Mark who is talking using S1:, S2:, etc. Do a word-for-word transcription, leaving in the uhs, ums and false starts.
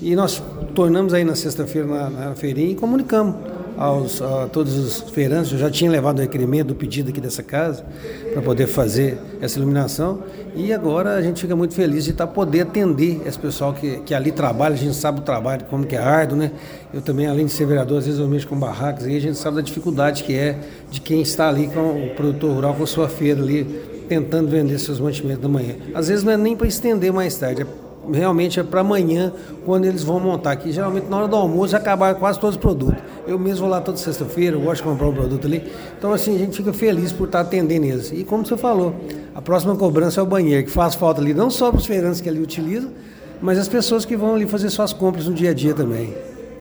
S1: E nós tornamos aí na sexta-feira na, na feirinha e comunicamos aos, a todos os feirantes. Eu já tinha levado o requerimento do pedido aqui dessa casa para poder fazer essa iluminação e agora a gente fica muito feliz de estar poder atender esse pessoal que, que ali trabalha. A gente sabe o trabalho, como que é árduo, né? Eu também, além de ser vereador, às vezes eu mexo com barracas e a gente sabe da dificuldade que é de quem está ali com o produtor rural, com a sua feira ali, tentando vender seus mantimentos da manhã. Às vezes não é nem para estender mais tarde, é realmente é para amanhã, quando eles vão montar aqui. Geralmente na hora do almoço já acabaram quase todos os produtos. Eu mesmo vou lá toda sexta-feira, eu gosto de comprar um produto ali. Então assim, a gente fica feliz por estar atendendo eles. E como você falou, a próxima cobrança é o banheiro, que faz falta ali, não só para os feirantes que ali utilizam, mas as pessoas que vão ali fazer suas compras no dia a dia também.